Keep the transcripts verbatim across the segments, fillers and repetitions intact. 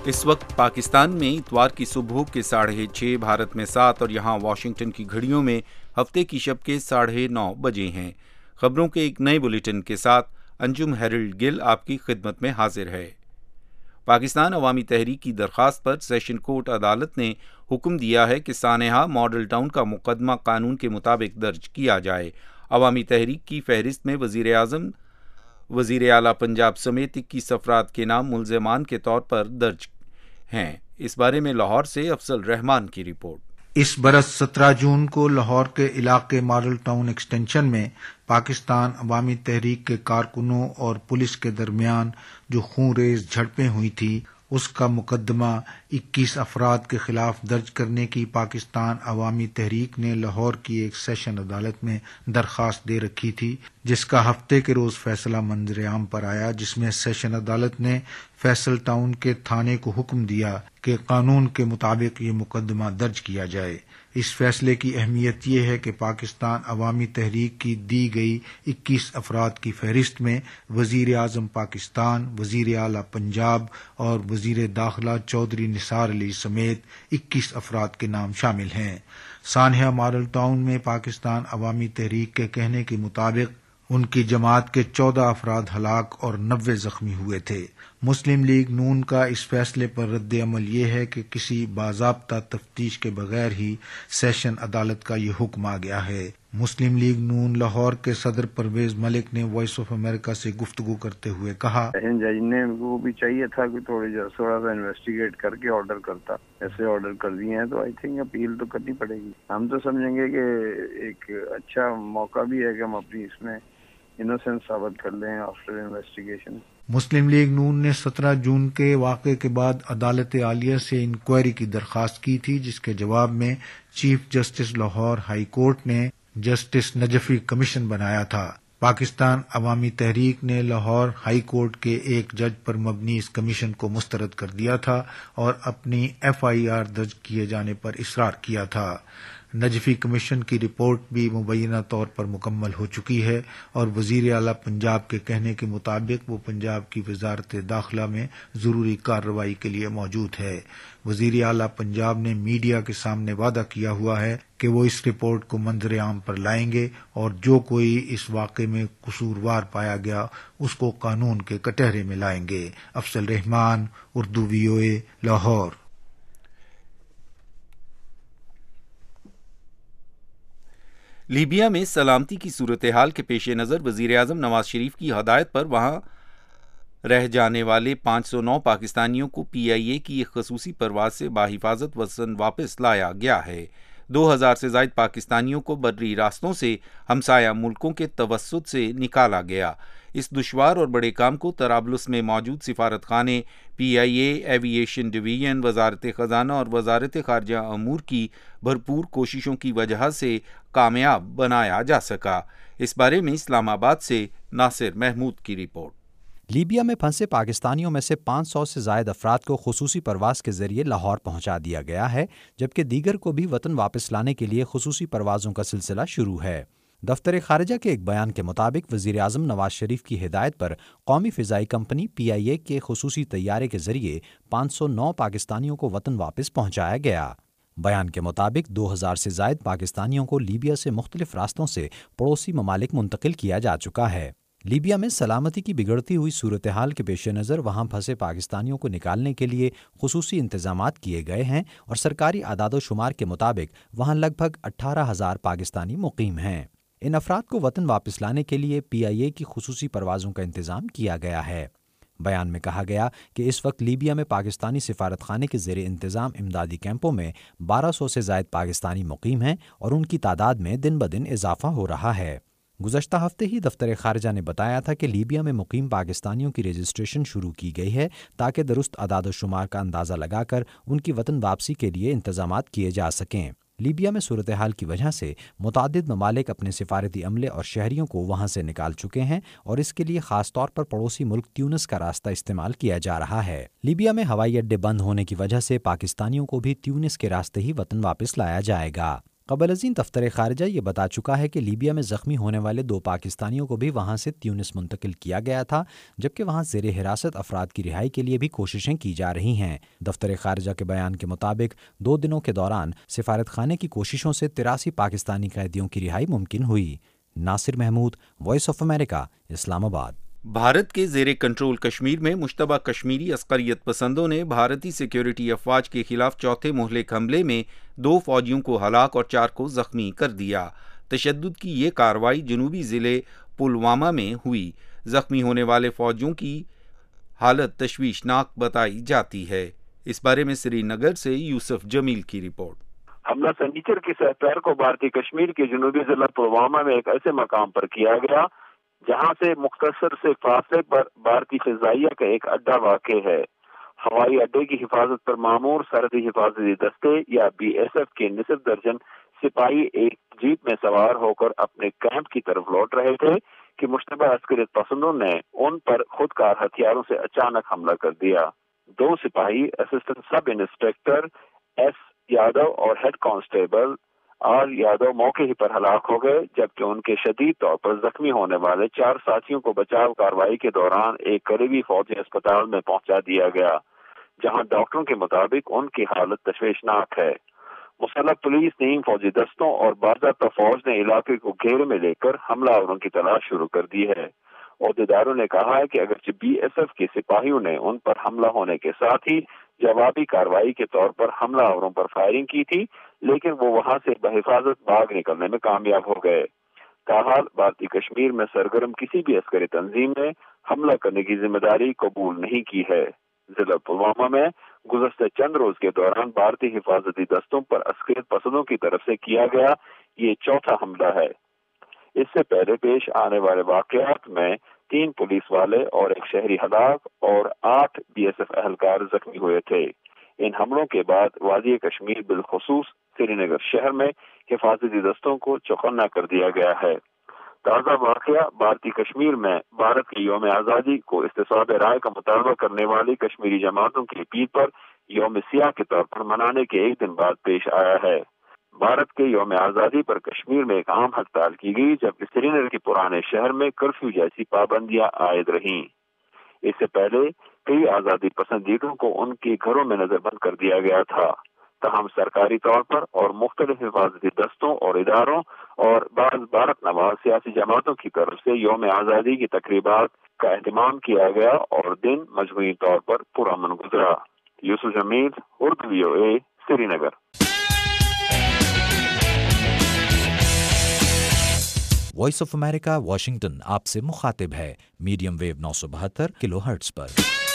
اس وقت پاکستان میں اتوار کی صبح کے ساڑھے چھ، بھارت میں سات اور یہاں واشنگٹن کی گھڑیوں میں ہفتے کی شب کے ساڑھے نو بجے ہیں۔ خبروں کے ایک نئے بلیٹن کے ساتھ انجم ہیرلڈ گل آپ کی خدمت میں حاضر ہے۔ پاکستان عوامی تحریک کی درخواست پر سیشن کورٹ عدالت نے حکم دیا ہے کہ سانحہ ماڈل ٹاؤن کا مقدمہ قانون کے مطابق درج کیا جائے۔ عوامی تحریک کی فہرست میں وزیر اعظم، وزیر اعلیٰ پنجاب سمیت اکیس افراد کے نام ملزمان کے طور پر درج ہیں۔ اس بارے میں لاہور سے افضل رحمان کی رپورٹ۔ اس برس سترہ جون کو لاہور کے علاقے ماڈل ٹاؤن ایکسٹینشن میں پاکستان عوامی تحریک کے کارکنوں اور پولیس کے درمیان جو خون ریز جھڑپیں ہوئی تھی، اس کا مقدمہ اکیس افراد کے خلاف درج کرنے کی پاکستان عوامی تحریک نے لاہور کی ایک سیشن عدالت میں درخواست دے رکھی تھی، جس کا ہفتے کے روز فیصلہ منظر عام پر آیا، جس میں سیشن عدالت نے فیصل ٹاؤن کے تھانے کو حکم دیا کہ قانون کے مطابق یہ مقدمہ درج کیا جائے۔ اس فیصلے کی اہمیت یہ ہے کہ پاکستان عوامی تحریک کی دی گئی اکیس افراد کی فہرست میں وزیر اعظم پاکستان، وزیر اعلیٰ پنجاب اور وزیر داخلہ چودھری نثار علی سمیت اکیس افراد کے نام شامل ہیں۔ سانحہ ماڈل ٹاؤن میں پاکستان عوامی تحریک کے کہنے کے مطابق ان کی جماعت کے چودہ افراد ہلاک اور نوے زخمی ہوئے تھے۔ مسلم لیگ نون کا اس فیصلے پر رد عمل یہ ہے کہ کسی باضابطہ تفتیش کے بغیر ہی سیشن عدالت کا یہ حکم آ گیا ہے۔ مسلم لیگ نون لاہور کے صدر پرویز ملک نے وائس آف امریکہ سے گفتگو کرتے ہوئے کہا، جج نے وہ بھی چاہیے تھا کہ تھوڑی تھوڑا سا انویسٹیگیٹ کر کے آرڈر کرتا، ایسے آرڈر کر دیے ہیں تو آئی تھنک اپیل تو کرنی پڑے گی۔ ہم تو سمجھیں گے کہ ایک اچھا موقع بھی ہے کہ ہم اپنی اس میں انوسنس ثابت کر لیں آفٹر انویسٹیگیشن۔ مسلم لیگ نون نے سترہ جون کے واقعے کے بعد عدالت عالیہ سے انکوائری کی درخواست کی تھی، جس کے جواب میں chief justice Lahore high court نے جسٹس نجفی کمیشن بنایا تھا۔ پاکستان عوامی تحریک نے لاہور ہائی کورٹ کے ایک جج پر مبنی اس کمیشن کو مسترد کر دیا تھا اور اپنی ایف آئی آر درج کیے جانے پر اصرار کیا تھا۔ نجفی کمیشن کی رپورٹ بھی مبینہ طور پر مکمل ہو چکی ہے اور وزیر اعلیٰ پنجاب کے کہنے کے مطابق وہ پنجاب کی وزارت داخلہ میں ضروری کارروائی کے لیے موجود ہے۔ وزیر اعلیٰ پنجاب نے میڈیا کے سامنے وعدہ کیا ہوا ہے کہ وہ اس رپورٹ کو منظر عام پر لائیں گے اور جو کوئی اس واقعے میں قصوروار پایا گیا اس کو قانون کے کٹہرے میں لائیں گے۔ Afzal Rehman, Urdu V O A, Lahore. Libya میں سلامتی کی صورتحال کے پیش نظر وزیر اعظم نواز شریف کی ہدایت پر وہاں رہ جانے والے پانچ سو نو پاکستانیوں کو پی آئی اے کی ایک خصوصی پرواز سے بحفاظت وطن واپس لایا گیا ہے۔ دو ہزار سے زائد پاکستانیوں کو بری راستوں سے ہمسایہ ملکوں کے توسط سے نکالا گیا۔ اس دشوار اور بڑے کام کو طرابلس میں موجود سفارت خانے، پی آئی اے، ایوی ایشن ڈویژن، وزارت خزانہ اور وزارت خارجہ امور کی بھرپور کوششوں کی وجہ سے کامیاب بنایا جا سکا۔ اس بارے میں اسلام آباد سے ناصر محمود کی رپورٹ۔ لیبیا میں پھنسے پاکستانیوں میں سے پانچ سو سے زائد افراد کو خصوصی پرواز کے ذریعے لاہور پہنچا دیا گیا ہے، جبکہ دیگر کو بھی وطن واپس لانے کے لیے خصوصی پروازوں کا سلسلہ شروع ہے۔ دفتر خارجہ کے ایک بیان کے مطابق وزیر اعظم نواز شریف کی ہدایت پر قومی فضائی کمپنی پی آئی اے کے خصوصی طیارے کے ذریعے پانچ سو نو پاکستانیوں کو وطن واپس پہنچایا گیا۔ بیان کے مطابق دو ہزار سے زائد پاکستانیوں کو لیبیا سے مختلف راستوں سے پڑوسی ممالک منتقل کیا جا چکا ہے۔ لیبیا میں سلامتی کی بگڑتی ہوئی صورتحال کے پیش نظر وہاں پھنسے پاکستانیوں کو نکالنے کے لیے خصوصی انتظامات کیے گئے ہیں اور سرکاری اعداد و شمار کے مطابق وہاں لگ بھگ اٹھارہ ہزار پاکستانی مقیم ہیں۔ ان افراد کو وطن واپس لانے کے لیے پی آئی اے کی خصوصی پروازوں کا انتظام کیا گیا ہے۔ بیان میں کہا گیا کہ اس وقت لیبیا میں پاکستانی سفارت خانے کے زیر انتظام امدادی کیمپوں میں بارہ سو سے زائد پاکستانی مقیم ہیں اور ان کی تعداد میں دن بدن اضافہ ہو رہا ہے۔ گزشتہ ہفتے ہی دفتر خارجہ نے بتایا تھا کہ لیبیا میں مقیم پاکستانیوں کی رجسٹریشن شروع کی گئی ہے تاکہ درست اعداد و شمار کا اندازہ لگا کر ان کی وطن واپسی کے لیے انتظامات کیے جا سکیں۔ لیبیا میں صورتحال کی وجہ سے متعدد ممالک اپنے سفارتی عملے اور شہریوں کو وہاں سے نکال چکے ہیں اور اس کے لیے خاص طور پر پڑوسی ملک تیونس کا راستہ استعمال کیا جا رہا ہے۔ لیبیا میں ہوائی اڈے بند ہونے کی وجہ سے پاکستانیوں کو بھی تیونس کے راستے ہی وطن واپس لایا جائے گا۔ قبل ازیں دفتر خارجہ یہ بتا چکا ہے کہ لیبیا میں زخمی ہونے والے دو پاکستانیوں کو بھی وہاں سے تیونس منتقل کیا گیا تھا، جبکہ وہاں زیر حراست افراد کی رہائی کے لیے بھی کوششیں کی جا رہی ہیں۔ دفتر خارجہ کے بیان کے مطابق دو دنوں کے دوران سفارت خانے کی کوششوں سے تراسی پاکستانی قیدیوں کی رہائی ممکن ہوئی۔ Nasir Mahmood, voice of America, Islamabad. Bharat کے زیر کنٹرول کشمیر میں مشتبہ کشمیری عسکریت پسندوں نے بھارتی سیکیورٹی افواج کے خلاف چوتھے مہلک حملے میں دو فوجیوں کو ہلاک اور چار کو زخمی کر دیا۔ تشدد کی یہ کارروائی جنوبی ضلع پلوامہ میں ہوئی۔ زخمی ہونے والے فوجیوں کی حالت تشویشناک بتائی جاتی ہے۔ اس بارے میں سری نگر سے یوسف جمیل کی رپورٹ۔ حملہ سنیچر کی سپتمبر کو بھارتی کشمیر کے جنوبی ضلع پلوامہ میں ایک ایسے مقام پر کیا گیا جہاں سے مختصر سے فاصلے پر بھارتی فضائیہ کا ایک اڈا واقع ہے۔ ہوائی اڈے کی حفاظت پر مامور سرحدی حفاظتی دستے یا بی ایس ایف کے نصف درجن سپاہی ایک جیپ میں سوار ہو کر اپنے کیمپ کی طرف لوٹ رہے تھے کہ مشتبہ عسکریت پسندوں نے ان پر خود کار ہتھیاروں سے اچانک حملہ کر دیا۔ دو سپاہی assistant sub inspector S Yadav اور ہیڈ کانسٹیبل آر یادو موقع ہی پر ہلاک ہو گئے، جبکہ ان کے شدید طور پر زخمی ہونے والے چار ساتھیوں کو بچاؤ کارروائی کے دوران ایک قریبی فوجی اسپتال میں پہنچا دیا گیا، جہاں ڈاکٹروں کے مطابق ان کی حالت تشویشناک ہے۔ مسلح پولیس نیم فوجی دستوں اور باضابطہ فوج نے علاقے کو گھیرے میں لے کر حملہ آوروں کی تلاش شروع کر دی ہے۔ عہدیداروں نے کہا ہے کہ اگرچہ بی ایس ایف کے سپاہیوں نے ان پر حملہ ہونے کے ساتھ ہی جوابی کارروائی کے طور پر حملہ آوروں پر فائرنگ کی تھی، لیکن وہ وہاں سے بحفاظت بھاگ نکلنے میں کامیاب ہو گئے۔ تاحال بھارتی کشمیر میں سرگرم کسی بھی عسکری تنظیم نے حملہ کرنے کی ذمہ داری قبول نہیں کی ہے۔ ضلع پلوامہ میں گزشتہ چند روز کے دوران بھارتی حفاظتی دستوں پر عسکریت پسندوں کی طرف سے کیا گیا یہ چوتھا حملہ ہے۔ اس سے پہلے پیش آنے والے واقعات میں تین پولیس والے اور ایک شہری ہلاک اور آٹھ بی ایس ایف اہلکار زخمی ہوئے تھے۔ ان حملوں کے بعد وادی کشمیر بالخصوص سری نگر شہر میں حفاظتی دستوں کو چوکنا کر دیا گیا ہے۔ تازہ واقعہ بھارتی کشمیر میں بھارت کے یوم آزادی کو استصواب رائے کا مطالبہ کرنے والی کشمیری جماعتوں کی اپیل پر یوم سیاہ کے طور پر منانے کے ایک دن بعد پیش آیا ہے۔ بھارت کے یوم آزادی پر کشمیر میں ایک عام ہڑتال کی گئی، جبکہ سری نگر کے پرانے شہر میں کرفیو جیسی پابندیاں عائد رہیں۔ اس سے پہلے کئی آزادی پسند لیڈروں کو ان کے گھروں میں نظر بند کر دیا گیا تھا، تاہم سرکاری طور پر اور مختلف حفاظتی دستوں اور اداروں اور بعض بھارت نواز سیاسی جماعتوں کی طرف سے یوم آزادی کی تقریبات کا اہتمام کیا گیا اور دن مجموعی طور پر پرامن گزرا۔ Yousuf Jamil, Urdu V O A, Srinagar. Voice of America Washington آپ سے مخاطب ہے، میڈیم ویو نو سو بہتر کلو ہرٹز پر۔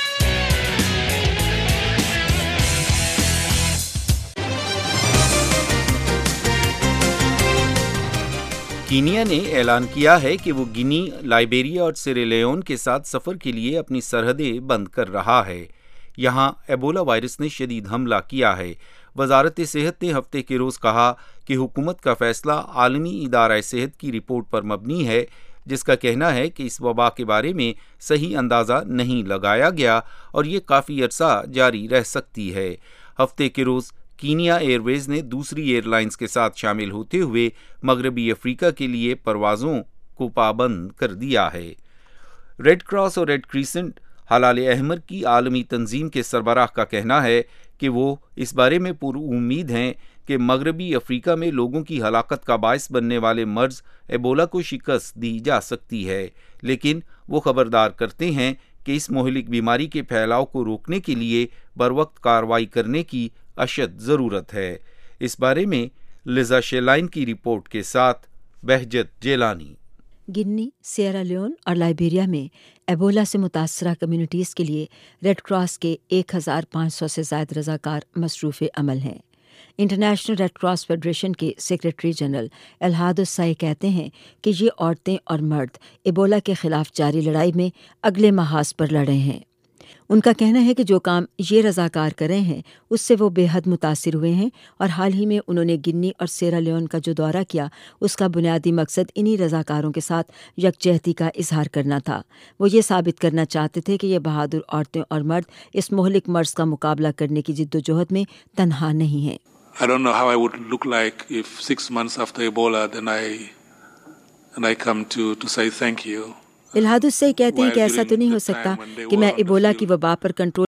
کینیا نے اعلان کیا ہے کہ وہ گنی، لائبیریا اور سیری لیون کے ساتھ سفر کے لیے اپنی سرحدیں بند کر رہا ہے۔ یہاں ایبولا وائرس نے شدید حملہ کیا ہے۔ وزارت صحت نے ہفتے کے روز کہا کہ حکومت کا فیصلہ عالمی ادارہ صحت کی رپورٹ پر مبنی ہے، جس کا کہنا ہے کہ اس وبا کے بارے میں صحیح اندازہ نہیں لگایا گیا اور یہ کافی عرصہ جاری رہ سکتی ہے۔ ہفتے کے روز کینیا ایئر ویز نے دوسری ایئر لائنز کے ساتھ شامل ہوتے ہوئے مغربی افریقہ کے لیے پروازوں کو پابند کر دیا ہے۔ ریڈ کراس اور ریڈ کریسنٹ ہلال احمر کی عالمی تنظیم کے سربراہ کا کہنا ہے کہ وہ اس بارے میں پر امید ہیں کہ مغربی افریقہ میں لوگوں کی ہلاکت کا باعث بننے والے مرض ایبولا کو شکست دی جا سکتی ہے، لیکن وہ خبردار کرتے ہیں کہ اس مہلک بیماری کے پھیلاؤ کو روکنے کے لیے بروقت کارروائی کرنے کی اشد ضرورت ہے۔ اس بارے میں لزا شیلائن کی رپورٹ کے ساتھ Bahjat Jilani. Guinea, Sierra Leone اور لائبیریا میں ایبولا سے متاثرہ کمیونٹیز کے لیے ریڈ کراس کے ایک ہزار پانچ سو سے زائد رضاکار مصروف عمل ہیں۔ انٹرنیشنل ریڈ کراس فیڈریشن کے سیکریٹری جنرل الہاد السائی کہتے ہیں کہ یہ عورتیں اور مرد ایبولا کے خلاف جاری لڑائی میں اگلے محاذ پر لڑے ہیں۔ ان کا کہنا ہے کہ جو کام یہ رضاکار کر رہے ہیں اس سے وہ بے حد متاثر ہوئے ہیں اور حال ہی میں انہوں نے گنی اور سیرا لیون کا جو دورہ کیا اس کا بنیادی مقصد انہی رضاکاروں کے ساتھ یکجہتی کا اظہار کرنا تھا۔ وہ یہ ثابت کرنا چاہتے تھے کہ یہ بہادر عورتیں اور مرد اس مہلک مرض کا مقابلہ کرنے کی جد و جہد میں تنہا نہیں ہیں۔ I don't know how I would look like if six months after Ebola, then I and I come to to say thank you. الہاد السیح کہتے ہیں کہ ایسا تو نہیں ہو سکتا کہ میں ایبولا کی وبا پر کنٹرول